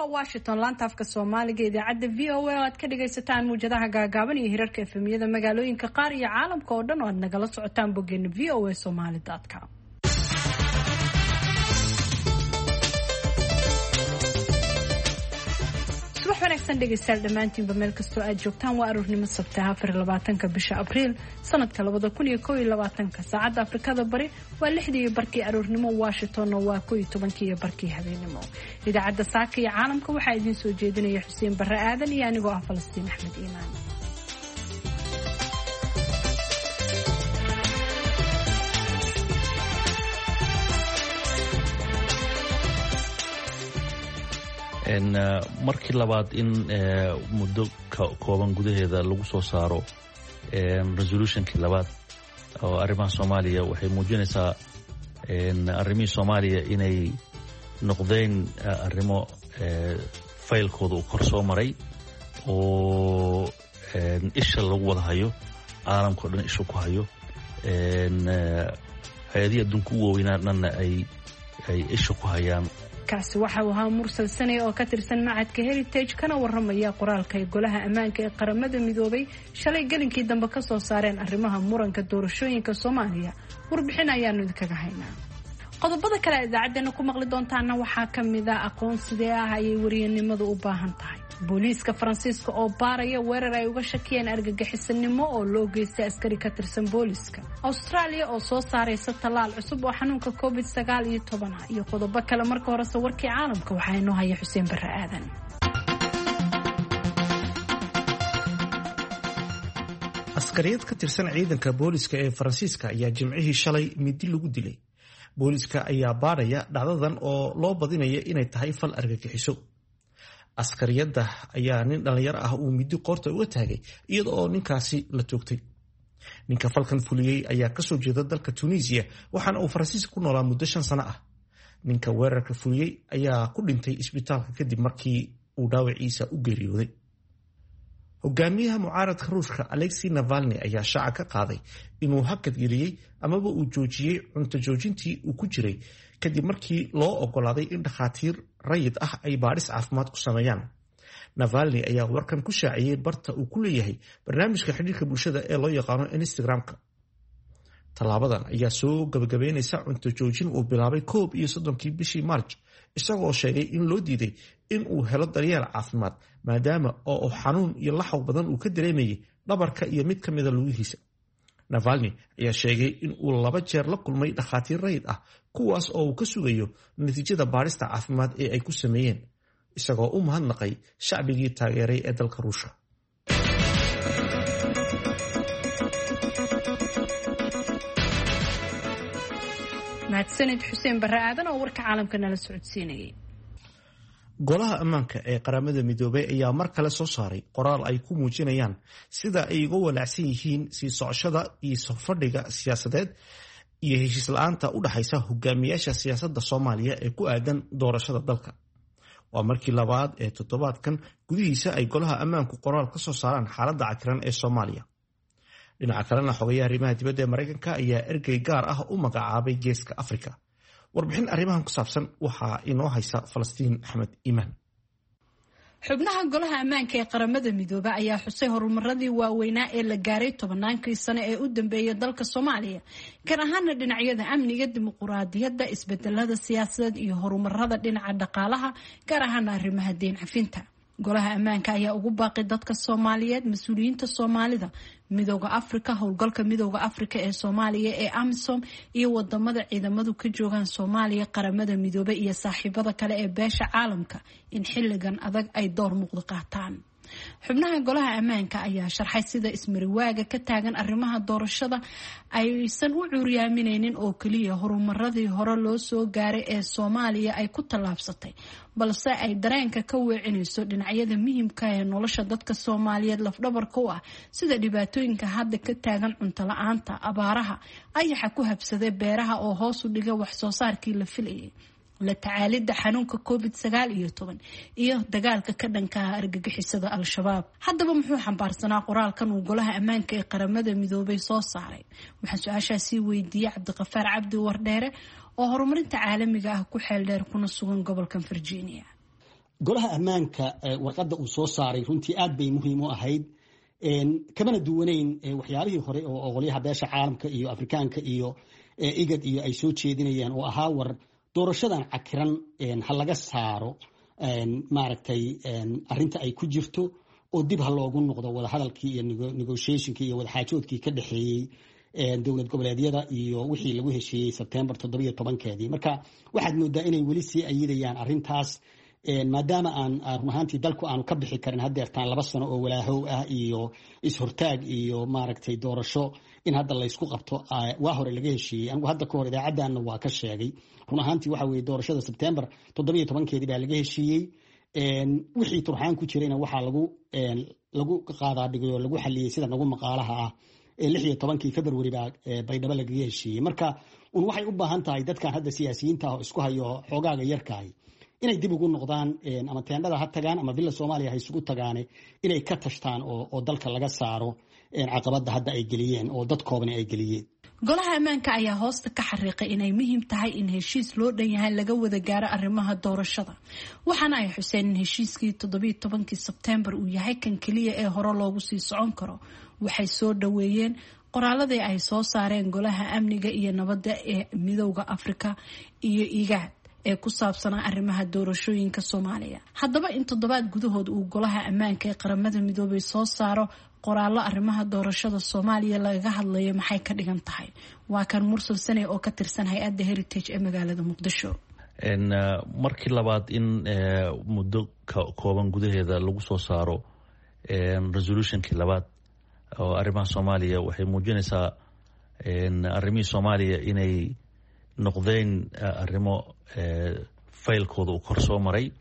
Washington laanta afka Soomaaliga idaacada VOA oo aad ka dhageysataan muujadaha gaagaaban iyo hirarka FM-yada magaalooyinka qaar iyo caalamka oo dhan oo aad nagala socotaan boggeena voasomali.com. subax wanaagsan dhegeystayaal dhammaantiinba meel kastoo aad joogtaan waa aroornimo sabtaha 24 bisha Abriil sanadka 2021 saacadda Afrikada Bari waa 6:00 aroornimo Washington waa 11:00 habeenimo. idaacadda saaka iyo caalamka waxaa idin soo jeedinaya Xuseen Barre Aadan iyo anigoo ah Falastiin Axmed Iimaan. markii labaad in muddo kooban gudaheeda lagu soo saaro resolutionkii labaad oo arrimaha Soomaaliya waxay muujinaysaa arrimihii Soomaaliya inay noqdeen arrimo faylkooda uu kor soo maray oo isha lagu wada hayo caalamka oo dhan isha ku hayo hay'adaha adduunka u waaweynna ay isha ku hayaan. kaasi waxa uu ahaa mursal sanay oo ka tirsan macadka Heritage kana waramaya qoraalka ay golaha ammaanka ee qaramada midoobay shalay galinkii dambe ka soo saareen arrimaha muranka doorashooyinka Soomaaliya. warbixin ayaanu idinkaga haynaa. qodobada kale idaacadana ku maqli doontaana waxaa ka mid ah aqoonsiga ayay wariyanimadu u baahan tahay. booliiska Faransiiska oo baaraya weerar ay uga shakiyeen argagixisanimo oo loo geystay askari ka tirsan booliiska. Australia oo soo saaraysa talaal cusub oo xanuunka COVID-19 iyo qodobo kale. marka hore warkii caalamka waxaa inoo haya Xuseen Barre Aadan. askariyad ka tirsan ciidanka booliiska ee Faransiiska ayaa jimcihii shalay midi lagu dilay. booliiska ayaa baaraya dhacdadan oo loo badinaya inay tahay fal argagixiso. askariyada ayaa nin dhalinyaro ah uu midi qoorta uga taagay iyada oo ninkaasi la toogtay. ninka falkan fuliyey ayaa kasoo jeeda dalka Tunisia waxaana uu Faransiiska ku noolaa muddo 5 sano ah. ninka weerarka fuliyey ayaa ku dhintay isbitaalka kadib markii uu dhaawaciisa u geeriyooday. hogaamiyaha mucaaradka Ruushka Alexei Navalny ayaa shaaca ka qaaday inuu hakad geliyey amaba uu joojiyey cunto joojintii uu ku jiray kadib markii loo ogolaaday in dhakhaatiir rayid ah ay baadhis caafimaad ku sameeyaan. Navalny ayaa warkan ku shaaciyey barta uu ku leeyahay barnaamijka xiriirka bulshada ee loo yaqaano Instagram-ka. Tallaabadan ayaa soo gabagabeynaysa cunto joojin uu bilaabay 31 bishii March isagoo sheegay in loo diiday in uu helo daryeel caafimaad maadaama oo xanuun iyo laxaw badan uu ka dareemayay dhabarka iyo mid ka mid ah lugihiisa. Navalny ayaa sheegay in uu 2 jeer la kulmay dhakhaatiir rayid ah kuwaas oo uu ka sugayo natiijada baarista caafimaad ee ay ku sameeyeen isagoo u mahadnaqay shacbigii taageeray ee dalka Ruushka. mahadsanid Xuseen Barre Aadan oo warka caalamka nala socodsiinayay. golaha ammaanka ee qaramada midoobay ayaa mar kale soo saaray qoraal ay ku muujinayaan sida ay uga walaacsan yihiin sii socoshada iyo safadhiga siyaasadeed iyo heshiis la'aanta u dhaxaysa hogaamiyaasha siyaasadda Soomaaliya ee ku aadan doorashada dalka. waa markii labaad ee toddobaadkan gudihiisa ay golaha ammaanku qoraal ka soo saaraan xaaladda cakiran ee Soomaaliya. dhinaca kalena xogayaha arrimaha dibadda ee Mareykanka ayaa ergey gaar ah u magacaabay Geeska Afrika. warbixin arrimahan ku saabsan waxaa inoo haysa Falastiin Axmed Iimaan. xubnaha golaha ammaanka ee qaramada midoobay ayaa xusay horumaradii waaweynaa ee la gaaray 10 sano ee u dambeeyay dalka Soomaaliya gaar ahaan dhinacyada amniga, dimuqraadiyadda, isbedelada siyaasadeed iyo horumarada dhinaca dhaqaalaha gaar ahaan arrimaha deyn cafinta. golaha ammaanka ayaa ugu baaqay dadka Soomaaliyeed, mas'uuliyiinta Soomaalida, midowga Afrika, howlgalka midowga Afrika ee Soomaaliya ee AMISOM iyo wadamada ciidamadu ka joogaan Soomaaliya, qaramada midoobay iyo saaxiibada kale ee beesha caalamka in xilligan adag ay door muuqda qaataan. xubnaha golaha ammaanka ayaa sharxay sida ismariwaaga ka taagan arrimaha doorashada aysan u cuuriyaaminaynin oo kaliya horumaradii hore loo soo gaaray ee Soomaaliya ay ku tallaabsatay, balse ay dareenka ka weecinayso dhinacyada muhiimka ah ee nolosha dadka Soomaaliyeed lafdhabarka u ah sida dhibaatooyinka hadda ka taagan cunto la'aanta, abaaraha, ayaxa ku habsaday beeraha oo hoos u dhigay wax soo saarkii la filayay, la tacaalida xanuunka COVID-19 iyo dagaalka ka dhanka ah argagixisada Al-Shabaab. haddaba muxuu xambaarsanaa qoraalkan uu golaha ammaanka ee qaramada midoobay soo saaray? waxaan su-aashaasi weydiiyey Cabdiqafaar Cabdi Wardheere oo horumarinta caalamiga ah ku xeel dheer kuna sugan gobolka Virginia. golaha ammaanka warqadda uu soo saaray runtii aad bay muhiim u ahayd kamana duwanayn waxyaalihii hore oo qolyaha beesha caalamka iyo afrikaanka iyo igad iyo ay soo jeedinayaan oo ahaa war doorashadan cakiran ha laga saaro maaragtay arrinta ay ku jirto oo dib ha loogu noqdo wadahadalkii iyo negotiationkii iyo wadaxaajoodkii ka dhexeeyey dowlad goboleedyada iyo wixii lagu heshiiyey September 17 marka waxaad moodaa inay weli sii ayidayaan arrintaas maadaama aan run ahaantii dalku aanu ka bixi karin haddeertaan 2 sano oo walaahow ah iyo is-hortaag iyo maaragtay doorasho in hadda laysku qabto waa hore laga heshiiyey anigu hadda ka hor idaacaddaanna waa ka sheegay run ahaantii waxa weeye doorashada September 17 baa laga heshiiyey wixii turxaan ku jirayna waxaa lagu qaadaa dhigay oo lagu xaliyey sida nagu maqaalaha ah 16 February baa baydhabo lagaga heshiiyey marka waxay u baahan tahay dadkan hadda siyaasiyiinta ah isku hayo xoogaaga yarkaay inay dib ugu noqdaan ama teendhada ha tagaan ama villa Soomaaliya ha isugu tagaane inay ka tashtaan oo dalka laga saaro caqabada hadda ay geliyeen oo dadkoobana ay geliyeen golaha ammaanka ayaa hoosta ka xariiqay inay muhiim tahay in heshiis loo dhan yahay laga wada gaaro arrimaha doorashada waxaana ay xuseen in heshiiskii 17 September uu yahay kan kaliya ee hore loogu sii socon karo waxay soo dhaweeyeen qoraaladii ay soo saareen golaha amniga iyo nabadda ee midowga Afrika iyo IGAD ee ku saabsanaa arrimaha doorashooyinka Soomaaliya haddaba in toddobaad gudahood uu golaha ammaanka ee qaramada midoobay soo saaro qoraallo arrimaha doorashada Soomaaliya laga hadlayo maxay ka dhigan tahay waa kan Mursal Sane oo ka tirsan hay'adda Heritage ee magaalada Muqdisho markii labaad in muddo kooban gudaheeda lagu soo saaro resolutionkii labaad oo arrimaha Soomaaliya waxay muujinaysaa arrimihii Soomaaliya inay noqdeen arrimo faylkooda uu kor soo maray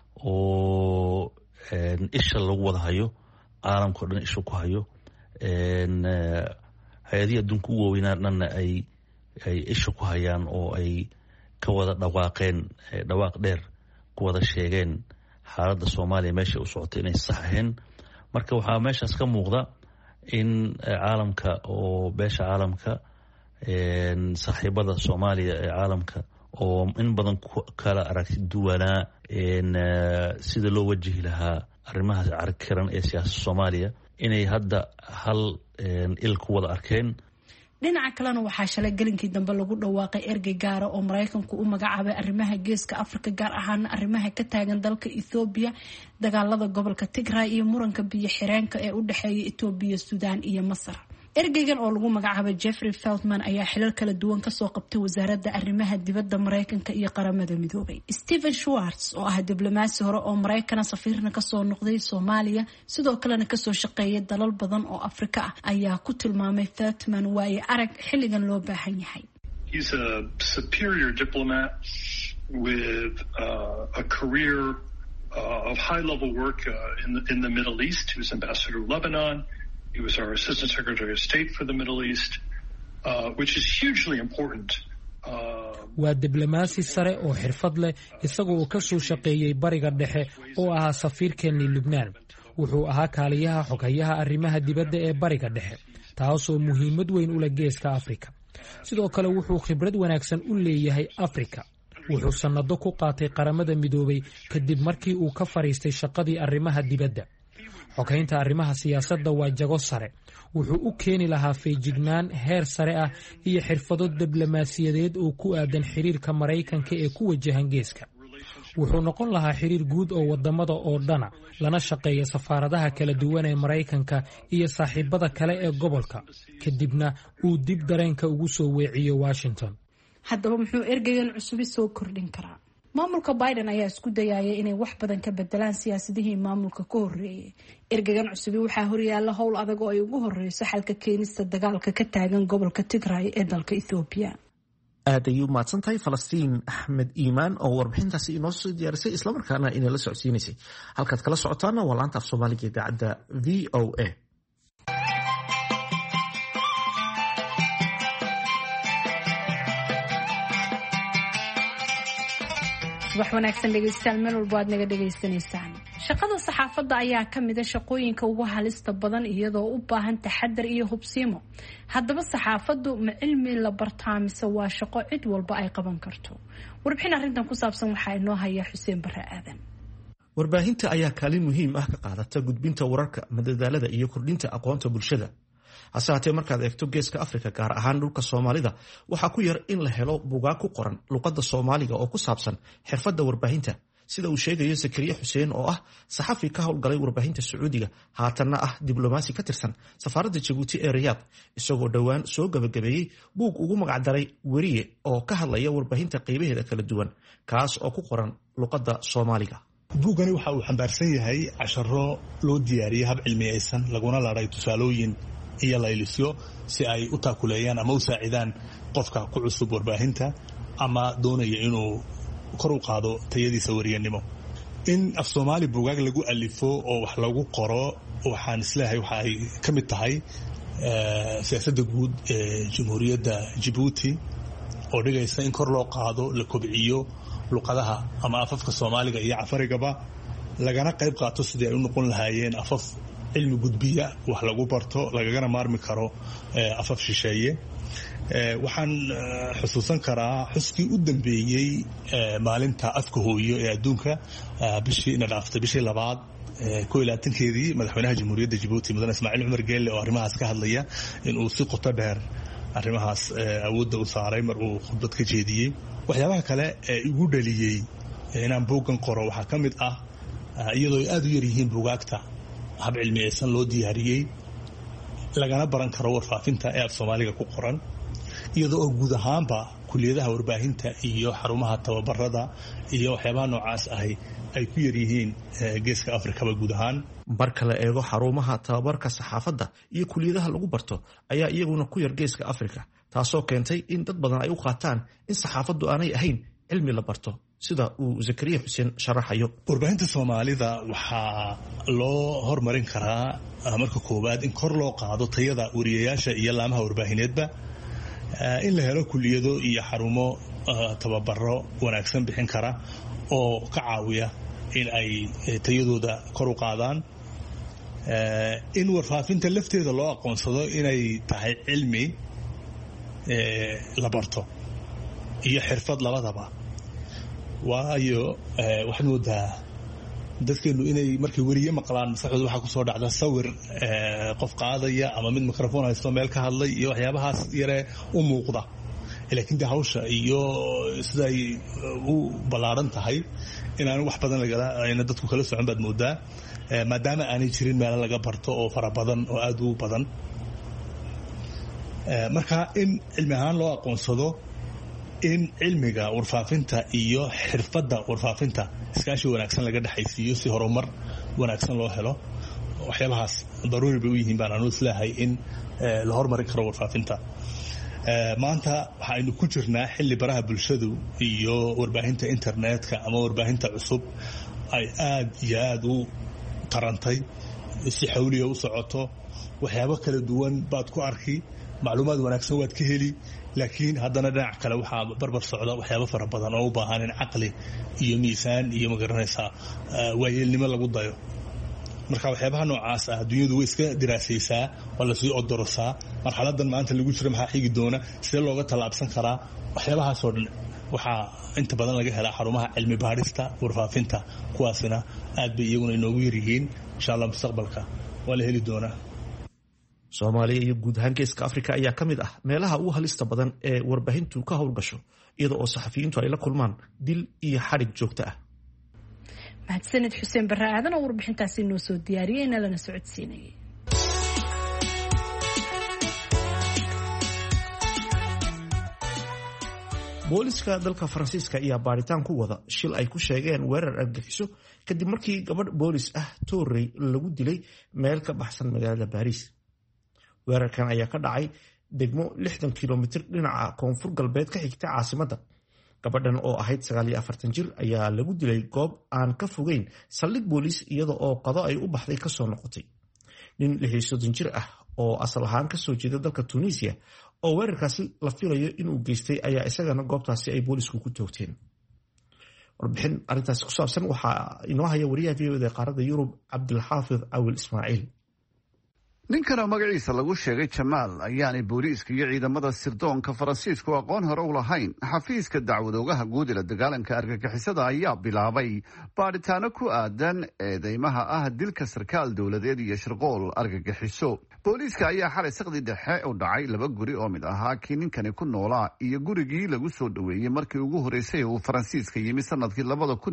oo isha lagu wada hayo caalamka dhan isha ku hayo hay'adaha adduunka u waaweynna ay isha ku hayaan oo ay ka wada dhawaaqeen dhawaaq dheer ku wada sheegeen xaaladda Soomaaliya meesha u socotay inay sax ahayn marka waxaa meeshaas ka muuqda in caalamka oo beesha caalamka saaxiibada Soomaaliya ee caalamka oo in badan kala aragti duwanaa sida loo wajihi lahaa arrimaha carkiran ee siyaasadda Soomaaliya inay hadda hal il ku wada arkeen dhinaca kalena waxaa shalay galinkii dambe lagu dhawaaqay ergey gaara oo Mareykanku u magacaabay arrimaha geeska Afrika gaar ahaan arrimaha ka taagan dalka Ethiopia dagaalada gobolka Tigray iyo muranka biyo xireenka ee u dhaxeeya Ethiopia Sudan iyo Masar ergeygan oo lagu magacaabay Jeffrey Feltman ayaa xilal kala duwan ka soo qabtay wasaaradda arrimaha dibadda Mareykanka iyo qaramada midoobay Stephen Schwartz oo ah diblomaasi hore oo Mareykan safiirna ka soo noqday Soomaaliya sidoo kalena ka soo shaqeeyay dalal badan oo Afrika ah ayaa ku tilmaamay Feltman waaye arag xilligan loo baahan yahay He's a superior diplomat with a career of high-level work in the Middle East. He was ambassador to Lebanon. He was our Assistant Secretary of State for the Middle East, which is hugely important. waa diblomaasi sare oo xirfad leh isagoo ka soo shaqeeyay bariga dhexe oo ahaa safiirkeennii Lubnaan wuxuu ahaa kaaliyaha xoghayaha arrimaha dibadda ee bariga dhexe taasoo muhiimad weyn u leh geeska Afrika sidoo kale wuxuu khibrad wanaagsan u leeyahay Afrika wuxuu sanado ku qaatay qaramada midoobay kadib markii uu ka fariistay shaqadii arrimaha dibadda xogeynta arrimaha siyaasadda waa jago sare wuxuu u keeni lahaa feejignaan heer sare ah iyo xirfado diblomaasiyadeed oo ku aadan xiriirka Mareykanka ee ku wajahan geeska wuxuu noqon lahaa xiriir guud oo wadamada oo dhana lana shaqeeya safaaradaha kala duwan ee Mareykanka iyo saaxiibada kale ee gobolka kadibna uu dib dareenka ugu soo weeciyo Washington haddaba muxuu ergeygan cusub soo kordhin karaa maamulka Biden ayaa isku dayaya inay wax badan ka bedelaan siyaasadihii maamulka ka horeeyay ergeygan cusub waxa horyaala howl adag oo ay ugu horeyso xalka keenista dagaalka ka taagan gobolka Tigray ee dalka Ethiopia aad ayuu mahadsantahay Falastiin Axmed Iimaan oo warbixintaasi inoo soo diyaarisay isla markaana inay la socodsiinaysay halkaad kala socotaana waa laanta af Soomaaliga ee idaacadda VOA wax wanaagsan dhegeystayaal meel walba aad naga dhageysanaysaan shaqada saxaafadda ayaa ka mid ah shaqooyinka ugu halista badan iyadoo u baahan taxadar iyo hubsiimo haddaba saxaafaddu ma cilmi la bartaa mise waa shaqo cid walba ay qaban karto warbixin arrintan ku saabsan waxaa inoo haya Xuseen Barre Aadan warbaahinta ayaa kaalin muhiim ah ka qaadata gudbinta wararka, madadaalada iyo kordhinta aqoonta bulshada. hase haatee markaad eegto geeska Afrika, gaar ahaan dhulka Soomaalida, waxaa ku yar in la helo buugaag ku qoran luqadda Soomaaliga oo ku saabsan xirfadda warbaahinta, sida uu sheegayo Zakariya Xuseen oo ah saxafi ka howlgalay warbaahinta Sacuudiga, haatanna ah diblomaasi ka tirsan safaaradda Djibouti ee Riyadh, isagoo dhowaan soo gabagabeeyey buug ugu magacdaray Weriye oo ka hadlaya warbaahinta qaybaheeda kala duwan, kaas oo ku qoran luqadda Soomaaliga. buugani waxa uu xambaarsan yahay casharo loo diyaariyey hab cilmiyeysan, laguna laadhay tusaalooyin iyo laylisyo si ay u taakuleeyaan ama u saacidaan qofka ku cusub warbaahinta ama doonaya inuu kor u qaado tayadiisa wariyanimo. in af Soomaali buugaag lagu alifo oo wax lagu qoro, waxaan isleeyahay waxa ay ka mid tahay siyaasadda guud ee Jamhuuriyadda Djibouti oo dhigaysa in kor loo qaado, la kobciyo luqadaha ama afafka Soomaaliga iyo Cafarigaba, lagana qayb qaato sidii ay u noqon lahaayeen afaf cilmi gudbiya, wax lagu barto, lagagana maarmi karo afaf shisheeye. waxaan xusuusan karaa xuskii u dambeeyey maalinta afka hooyo ee adduunka bishii 2aad 20keedii madaxweynaha Jamhuuriyadda Djibouti mudane Ismaaciil Cumar Geelle oo arrimahaas ka hadlaya in uu si qoto dheer arrimahaas awoodda u saaray mar uu khudbad ka jeediyey. waxyaabaha kale ee igu dhaliyey inaan buuggan qoro waxaa ka mid ah iyadoo ay aad u yar yihiin buugaagta hab cilmiyeysan loo diyaariyey lagana baran karo warfaafinta ee af Soomaaliga ku qoran, iyadoo oo guud ahaanba kuliyadaha warbaahinta iyo xarumaha tababarada iyo waxyaabaha noocaas ahi ay ku yar yihiin geeska Afrikaba guud ahaan. marka la eego xarumaha tababarka saxaafadda iyo kuliyadaha lagu barto ayaa iyaguna ku yar geeska Afrika, taasoo keentay in dad badan ay u qaataan in saxaafaddu aanay ahayn cilmi la barto, sida uu Zakariya Xuseen sharaxayo. warbaahinta Soomaalida waxaa loo hormarin karaa marka koowaad in kor loo qaado tayada wariyayaasha iyo laamaha warbaahineedba, in la helo kuliyado iyo xarumo tababaro wanaagsan bixin kara oo ka caawiya in ay tayadooda kor u qaadaan, in warfaafinta lafteeda loo aqoonsado inay tahay cilmi la barto iyo xirfad labadaba. waayo waxaad moodaa dadkeenu inay markay weriye maqlaan maskaxdooda waxaa kusoo dhacda sawir qof qaadaya ama mid microphone haysto meel ka hadlay iyo waxyaabahaas yare u muuqda, laakiin de hawsha iyo sida ay u ballaaran tahay inaan wax badan ayna dadku kala socon baad moodaa, maadaama aanay jirin meelo laga barto oo fara badan oo aad u badan. marka in cilmi ahaan loo aqoonsado in cilmiga warfaafinta iyo xirfadda warfaafinta iskaashi wanaagsan laga dhaxaysiiyo si horumar wanaagsan loo helo, waxyaabahaas daruuri bay u yihiin baan anu islaahay in la hormarin karo warfaafinta. maanta waxaynu ku jirnaa xilli baraha bulshadu iyo warbaahinta internetka ama warbaahinta cusub ay aad iyo aad u tarantay, si xawliya u socoto, waxyaabo kala duwan baad ku arki, macluumaad wanaagsan waad ka heli, laakiin haddana dhinac kale waxaa barbar socda waxyaabo fara badan oo u baahan in caqli iyo miisaan iyo magaranaysaa waayeelnimo lagu dayo. marka waxyaabaha noocaas ah adduunyadu way iska diraasaysaa, waa lasii odorosaa, marxaladan maanta lagu jira maxaa xigi doona, sidee looga tallaabsan karaa, waxyaabahaasoo dhan waxaa inta badan laga helaa xarumaha cilmi baadhista warfaafinta, kuwaasina aad bay iyaguna inoogu yaryihiin. insha allah mustaqbalka waa la heli doonaa. Soomaaliya iyo guud ahaan geeska Afrika ayaa ka mid ah meelaha ugu halista badan ee warbaahintu ka howlgasho, iyada oo saxafiyiintu ay la kulmaan dil iyo xadhig joogto ah. mahadsanid Xuseen Barre Aadan oo warbixintaasi noo soo diyaariyay inala socodsiinayay. booliska dalka Faransiiska ayaa baaritaan ku wada shil ay ku sheegeen weerar argagixiso kadib markii gabadh boolis ah toorey lagu dilay meel ka baxsan magaalada Paris. weerarkan ayaa ka dhacay degmo 60 kilomitir dhinaca koonfur galbeed ka xigta caasimadda. gabadhan oo ahayd 49 jir ayaa lagu dilay goob aan ka fogeyn saldhig boolis iyada oo qado ay u baxday ka soo noqotay. nin 60 jir ah oo asal ahaan ka soo jeeda dalka Tunisia oo weerarkaasi la filayo inuu geystay ayaa isagana goobtaasi ay boolisku ku toogteen. warbixin arrintaasi ku saabsan waxaa inoo haya wariyaha VOD qaaradda Yurub Cabdilxaafid Awil Ismaaciil. ninkan oo magaciisa lagu sheegay jamaal ayaanay booliiska iyo ciidamada sirdoonka faransiisku aqoon hore u lahayn. xafiiska dacwadoogaha guud ee la dagaalanka argagixisada ayaa bilaabay baadhitaano ku aadan eedeymaha ah dilka sarkaal dowladeed iyo shirqool argagixiso. booliiska ayaa xalay saqdi dhexe u dhacay 2 guri oo mid ahaa kii ninkani ku noolaa iyo gurigii lagu soo dhoweeyey markii ugu horreysay uu faransiiska yimi sanadkii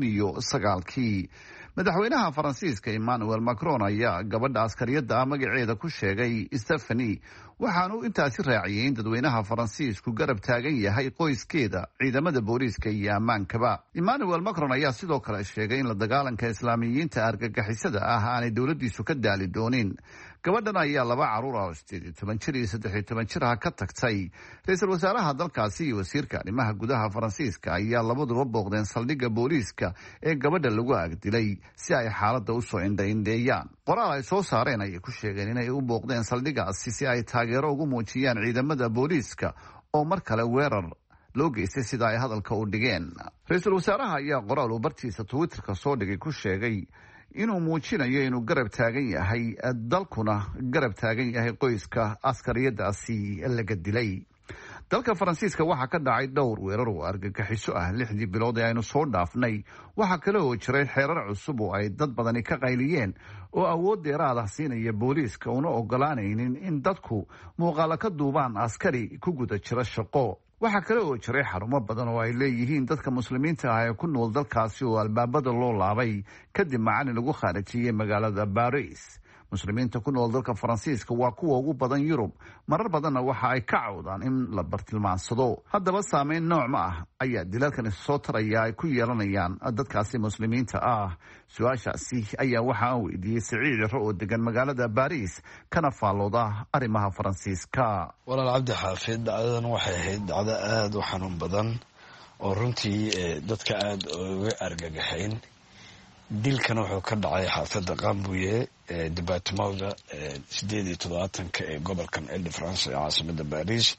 2009. madaxweynaha faransiiska emmanuel macron ayaa gabadha askariyadda ah magaceeda ku sheegay Stephanie, waxaanu intaasi raaciyay in dadweynaha faransiisku garab taagan yahay qoyskeeda, ciidamada booliiska iyo ammaankaba. emmanuel macron ayaa sidoo kale sheegay in la dagaalanka islaamiyiinta argagixisada ah aanay dowladiisu ka daali doonin. gabadhan ayaa 2 caruur ah oo 18 jir iyo 13 jir ah ka tagtay. ra-iisul wasaaraha dalkaasi iyo wasiirka arrimaha gudaha faransiiska ayaa labaduba booqdeen saldhigga booliiska ee gabadha lagu agdilay si ay xaaladda usoo indha-indheeyaan. qoraal ay soo saareen ayay ku sheegeen inay u booqdeen saldhiggaasi si ay taageero ugu muujiyaan ciidamada booliiska oo mar kale weerar loo geystay sida ay hadalka u dhigeen. ra-iisul wasaaraha ayaa qoraal uu bartiisa twitterka soo dhigay ku sheegay inuu muujinayo inuu garab taagan yahay dalkuna garab taagan yahay qoyska askariyadaasi laga dilay. dalka faransiiska waxaa ka dhacay dhowr weerar oo argagixiso ah 6 bilood ee aynu soo dhaafnay. waxaa kale oo jiray xeerar cusub oo ay dad badani ka qayliyeen oo awood dheeraad ah siinaya booliiska una ogolaanaynin in dadku muuqaalo ka duubaan askari ku guda jira shaqo. waxaa kale oo jiray xarumo badan oo ay leeyihiin dadka muslimiinta ah ee ku nool dalkaasi oo albaabada loo laabay kadib macalin lagu khaarajiyey magaalada Paris. muslimiinta ku nool dalka faransiiska waa kuwa ugu badan Yurub, marar badanna waxa ay ka cawdaan in la bartilmaansado. haddaba saameyn nooc ma ah ayaa dilalkan soo taraya ay ku yeelanayaan dadkaasi muslimiinta ah? su-aashaasi ayaa waxa aan weydiiyey Siciid Ciro oo degan magaalada Paris kana faallooda arrimaha faransiiska. walaal cabdi xaafid, dhacdadan waxay ahayd dhacdo aad u xanuun badan oo runtii dadka aad uga argagaxayn. dilkan wuxuu ka dhacay xaafadda Qambuye ee departamentka 78 ee gobolkan Île-de-France ee caasimada Paris.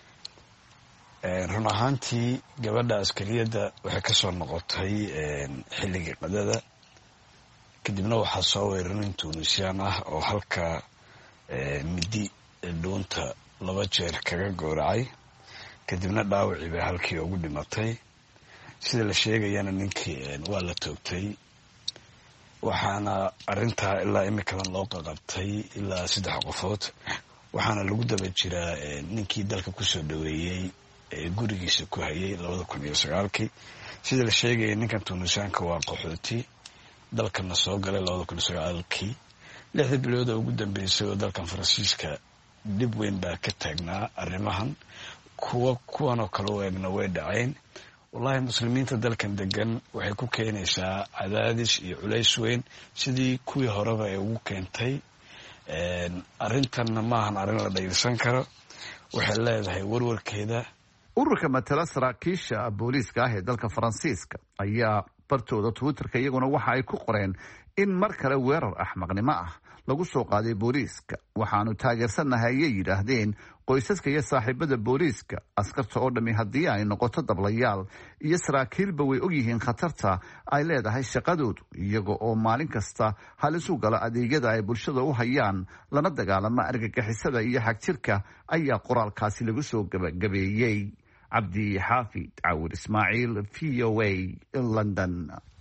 run ahaantii gabadha askariyadda waxay ka soo noqotay xilligii qadada, kadibna waxaa soo weeraray nin Tunisiyaan ah oo halka midi dhuunta 2 jeer kaga gooracay, kadibna dhaawacii bay halkii ugu dhimatay. sida la sheegayana ninkii waa la toogtay, waxaana arintaa ilaa imikadan loo qaqabtay ilaa 3 qofood, waxaana lagu daba jiraa ninkii dalka kusoo dhaweeyey gurigiisa ku hayay 2009. sida la sheegaya ninkan Tunisiyaanka waa qaxooti dalkana soo galay 2009. 6 bilood ugu dambeysay oo dalkan Faransiiska dib weyn baa ka taagnaa arrimahan. kuwan oo kale weegna way dhaceen. wallahi muslimiinta dalkan degan waxay ku keenaysaa cadaadis iyo culays weyn sidii kuwii horeba ay ugu keentay. arrintanna maahan arrin la dhayirsan karo, waxay leedahay warwarkeeda. ururka matala saraakiisha booliiska ah ee dalka faransiiska ayaa bartooda twitterka iyaguna waxa ay ku qoreen in mar kale weerar axmaqnimo ah lagu soo qaaday booliiska. waxaanu taageersanahay ayay yidhaahdeen qoysaska iyo saaxiibada booliiska. askarta oo dhammi haddii ay noqoto dablayaal iyo saraakiilba way ogyihiin khatarta ay leedahay shaqadoodu, iyaga oo maalin kasta halis u gala adeegyada ay bulshada u hayaan lana dagaalama argagixisada iyo xagjirka, ayaa qoraalkaasi lagu soo gabagabeeyey. cabdi xaafid cawir ismaaciil, VOA, London.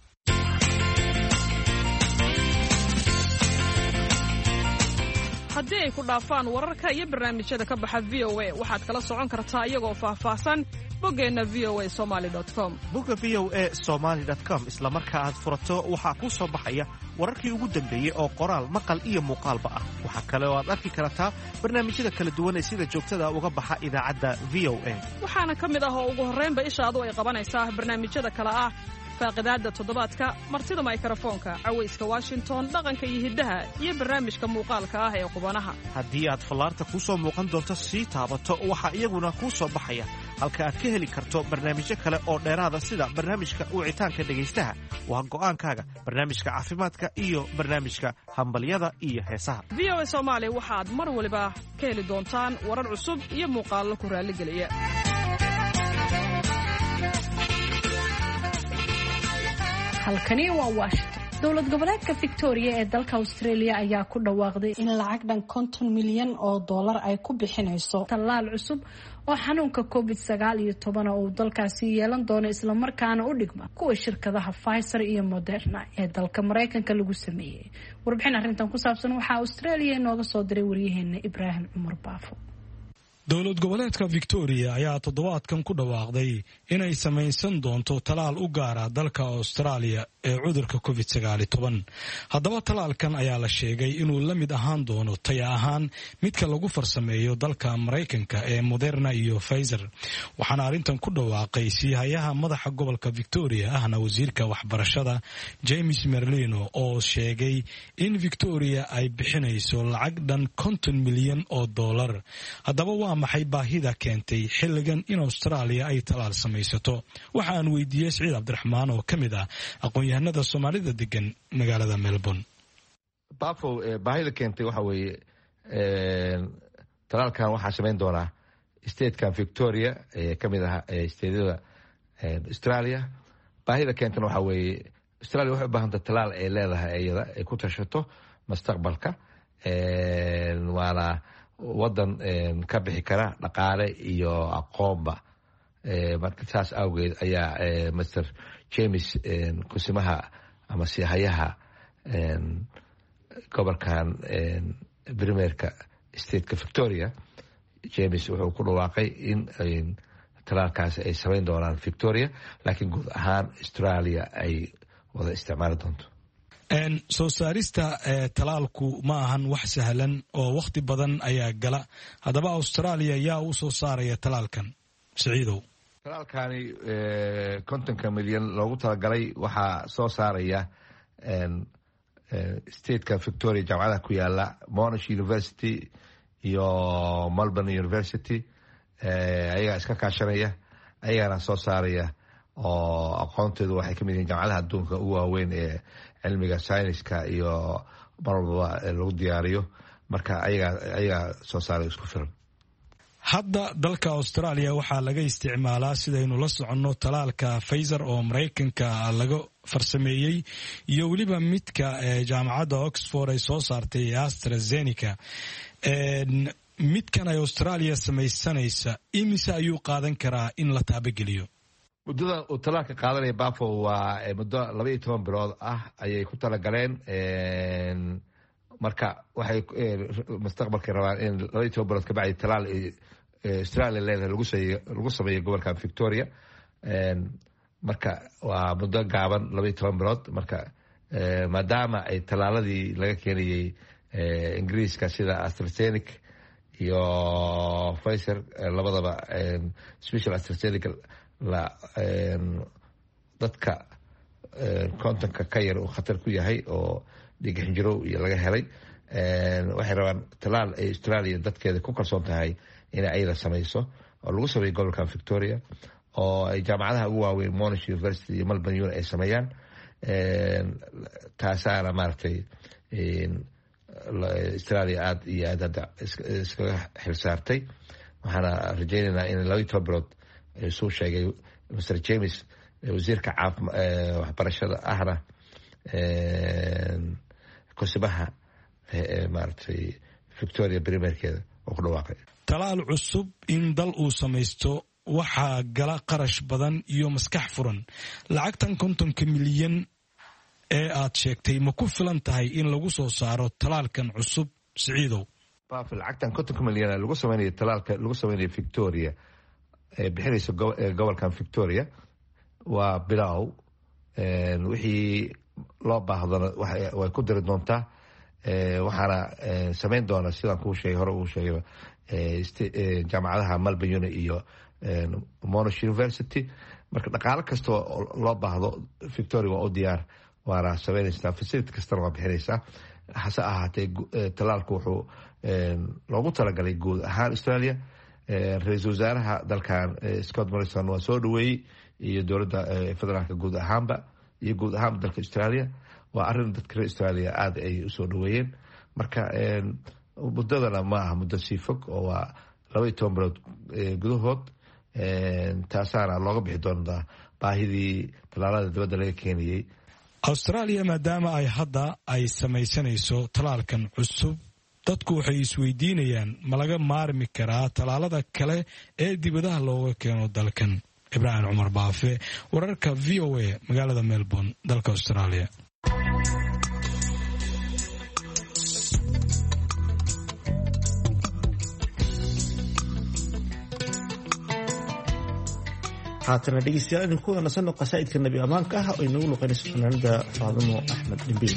haddii ay ku dhaafaan wararka iyo barnaamijyada ka baxa VOA waxaad kala socon kartaa iyagoo faahfaahsan boggeenna voasomali.com. bogga voasomali.com isla marka aad furato waxaa kuu soo baxaya wararkii ugu dambeeyey oo qoraal, maqal iyo muuqaalba ah. waxaa kale oo aad arki kartaa barnaamijyada kala duwan ee sida joogtada uga baxa idaacadda VOA. waxaana ka mid ah oo ugu horraynba ishaadu ay qabanaysaa barnaamijyada kale ah faaqidaadda toddobaadka, martida mikrofoonka, cawayska Washington, dhaqanka iyo hiddaha, iyo barnaamijka muuqaalka ah ee qubanaha. haddii aad fallaarta kuu soo muuqan doonto sii taabato waxaa iyaguna kuu soo baxaya halka aad ka heli karto barnaamijyo kale oo dheeraada sida barnaamijka wicitaanka dhegaystaha, waa go'aankaaga, barnaamijka caafimaadka iyo barnaamijka hambalyada iyo heesaha. VOA Soomaali waxaad mar waliba ka heli doontaan warar cusub iyo muuqaallo ku raalligeliya. halkani waa Washington. dowlad goboleedka Victoria ee dalka Australia ayaa ku dhawaaqday in lacag dhan $50 milyan oo ay ku bixinayso tallaal cusub oo xanuunka COVID-19 oo dalkaasi yeelan doono isla markaana u dhigma kuwa shirkadaha Pfizer iyo Moderna ee dalka Mareykanka lagu sameeyay. Warbixin arrintan ku saabsan waxa Australia inooga soo diray wariyaheena Ibrahim Umar Baafo. dowlad goboleedka Victoria ayaa toddobaadkan ku dhawaaqday inay samaysan doonto talaal u gaara dalka Australia ee cudurka COVID-19. haddaba talaalkan ayaa la sheegay inuu la mid ahaan doono taya ahaan midka lagu farsameeyo dalka Mareykanka ee Moderna iyo Pfizer. waxaana arrintan ku dhawaaqay siihayaha madaxa gobolka Victoria ahna wasiirka waxbarashada James Merlino oo sheegay in Victoria ay bixinayso lacag dhan $50 milyan oo. haddaba waa maxay baahida keentay xilligan in Australia ay talaal samaysato? waxaan weydiiyay Saciid Cabdiraxmaan oo kamid ah aqoon-yahanada Soomaalida degan magaalada Melbourne. Baafo baahida keentay waxa weeye talaalkan waxaa samayn doona statekan Victoria ee kamid ah stateyada Australia. baahida keentana waxa weeye Australia waxay u baahan tahay talaal ay leedahay iyada ay ku tashato mustaqbalka waana wadan ka bixi kara dhaqaale iyo aqoonba. marka taas awgeed ayaa Mr James kusimaha ama siihayaha gobolkan Primeerka stateka Victoria James wuxuu ku dhawaaqay in talaalkaas ay samayn doonaan Victoria laakiin guud ahaan Australia ay wada isticmaali doonto. soo saarista talaalku ma ahan wax sahlan oo waqti badan ayaa gala. haddaba Australia yaa u soo saaraya talaalkan Saciidow? talaalkani $50 milyan loogu talagalay waxaa soo saaraya stateka Victoria jaamacadaha ku yaala Monash University iyo Melbourne University ayagaa iska kaashanaya ayagaana soo saaraya oo aqoontoodu waxay ka mid yihiin jaamacadaha adduunka ugu waaweyn ee cilmiga sayniska iyo marwalba lagu diyaariyo. marka ayagaa soo saaray isku filan. hadda dalka Australia waxaa laga isticmaalaa sidaynu la soconno talaalka Pfizer oo Mareykanka laga farsameeyey iyo weliba midka jaamacadda Oxford ay soo saartay AstraZeneca. midkan ay Australia samaysanaysa imise ayuu qaadan karaa in la taabageliyo? muddada uu talaalka qaadanaya Baafo waa muddo 12 bilood ah ayay ku talagaleen. marka waxay mustaqbalka rabaan in 12 bilood ka bacdi talaal Australia leedahay lagu sameeyo gobolka Victoria. marka waa muddo gaaban 12 bilood. marka maadaama ay talaaladii laga keenayay Ingiriiska sida AstraZeneca iyo Pfizer labadaba special AstraZeneca dadka kontonka ka yar uu khatar ku yahay oo dhiig xinjirow iyo laga helay waxay rabaan talaal ay Australia dadkeeda ku kalsoon tahay inay ayada samayso oo lagu sameeyo gobolka Victoria oo ay jaamacadaha ugu waaweyn Monash University iyo Melbourne University ay sameeyaan. taasaana maaragtay Australia aad iyo aad hadda iskaga xilsaartay. waxaana rajaynaynaa in 12 bilood soo sheegay Mr James wasiirka waxbarashada ahna kusimaha maaragtay Victoria Primeerkeeda oo ku dhawaaqay talaal cusub in dal uu samaysto waxaa gala qarash badan iyo maskax furan. lacagtan $50 milyan ee aad sheegtay ma ku filan tahay in lagu soo saaro talaalkan cusub Saciidow? Baafo lacagtan $50 milyan lagu samaynayo talaalka lagu samaynayo Victoria bixinayso gobolkan Victoria waa bilow. wixii loo baahdana way ku diri doontaa. waxaana samayn doona sidaan kuu sheegay hore uu sheegay jaamacadaha Melbourne iyo Monash University. marka dhaqaale kasta loo baahdo Victoria waa u diyaar waana samaynaysaa facility kastana waa bixinaysaa. hase ahaatee talaalku wuxuu loogu talagalay guud ahaan Australia. ra-iisul wasaaraha dalkan Scott Morrison waa soo dhaweeyey iyo dowladda federaalka guud ahaanba iyo guud ahaanba dalka Australia. waa arrin dadka reer Australia aad ay u soo dhaweeyeen. marka muddadana ma aha muddo sii fog oo waa 12 bilood gudahood. taasaana looga bixi doonaa baahidii talaalada dibadda laga keenayay. austraaliya maadaama ay hadda ay samaysanayso talaalkan cusub, dadku waxay isweydiinayaan ma laga maarmi karaa talaalada kale ee dibadaha looga keeno dalkan. Ibraahim Cumar Baafe, wararka VOA, magaalada Melbourne, dalka Australia. haatana dhegeystayaal idin ku wanaagsan qasaa'idka nabi amaanka ah oo inagu luqeynayso fanaanada Faadimo Axmed Dhimbiil.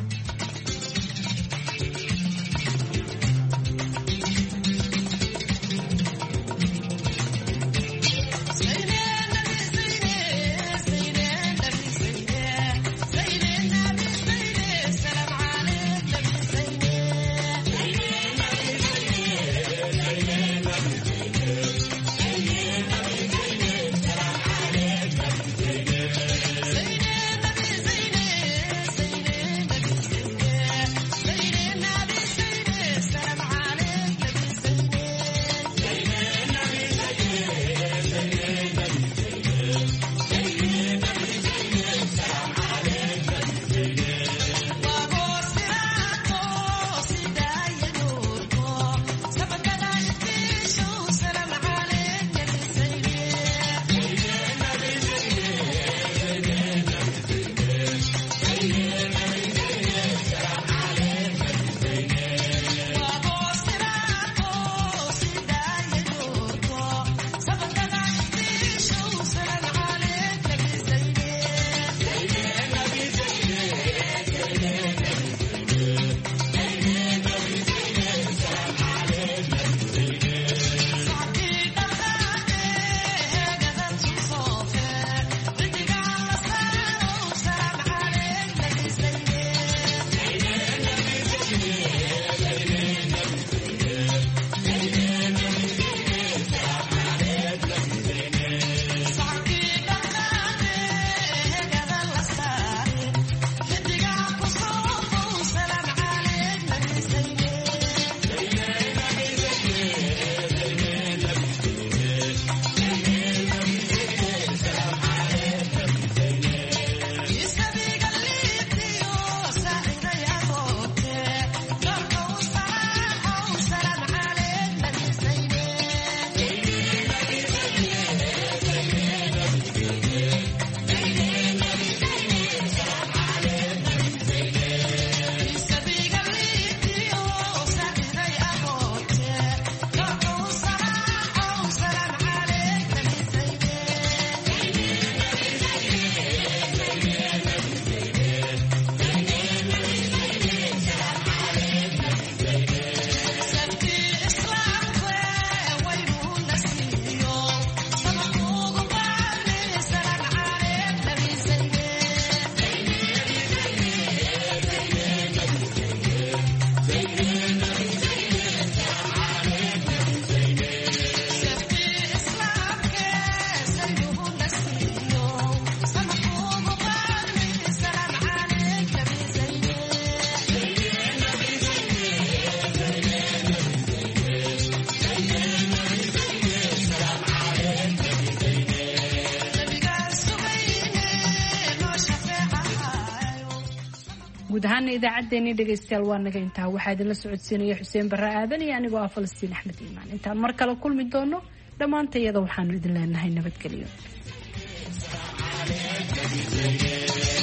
guud ahaan idaacadeennii dhegaystayaal waa naga intaa. waxaa idinla socodsiinaya Xuseen Barre Aadan iyo anigoo ah Falastiin Axmed Iimaan. intaan mar kale kulmi doono dhammaantayada waxaanu idin leenahay nabadgelyo.